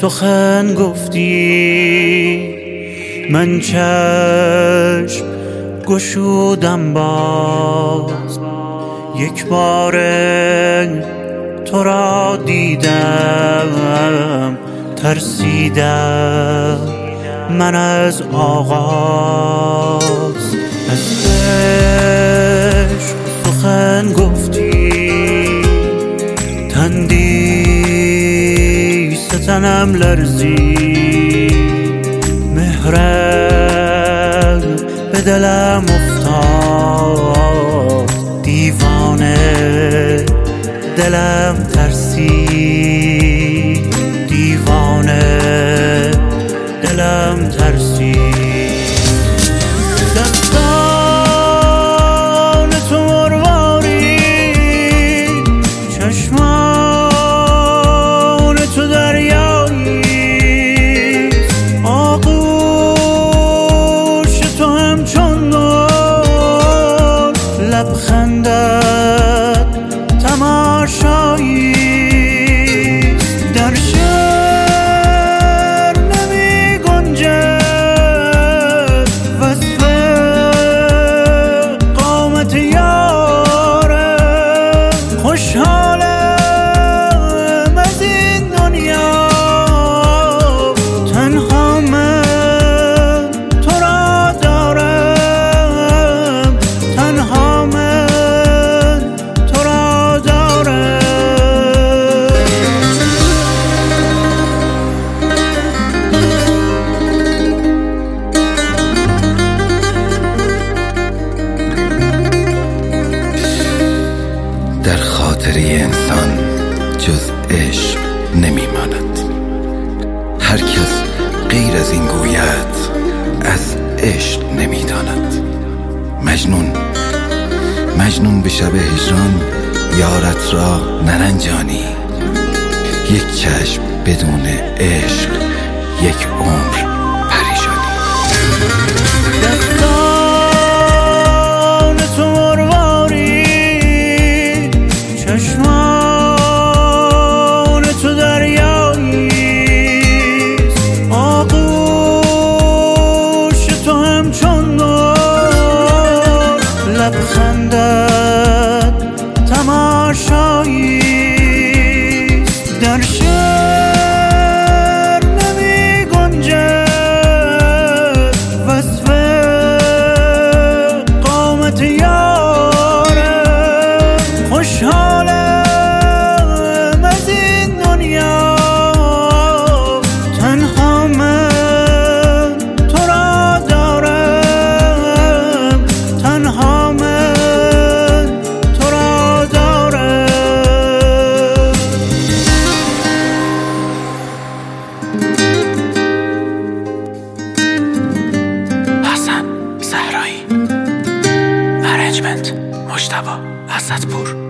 سخن گفتی، من چشم گشودم باز، یک بار تو را دیدم، ترسیدم من از آغاز. از عشق سخن گفتی، تندی ستنم لرزی، مهرت به دلم افتاد، دیوانه دلم ترسید، دیوانه دلم ترسید. دستان تو مرواری، چشمان تو دریایی، آغوش تو همچون نور، لبخندت تماشایی. در شعر نمی گنجد وصف قامت یارم، خوشحالم از این دنیا، تنها من تو را دارم، تنها من تو را دارم. در خاطر انسان جز عشق نمیماند، هر کس غیر از این گوید از عشق نمیداند. مجنون به شب هجران یارت را نرنجانی، یک چشم بدون عشق یک عمر پریشانی. دستان تو مرواری، چشمان تو دریایی، آغوش تو همچون نور، لبخندت تماشایی. در شعر نمی گنجد وصف قامت یارم، خوشحالم از این دنیا، تنها من تو را دارم، تنها من تو را دارم. حسن زهرایی، ارنجمنت مجتبی عزتپور.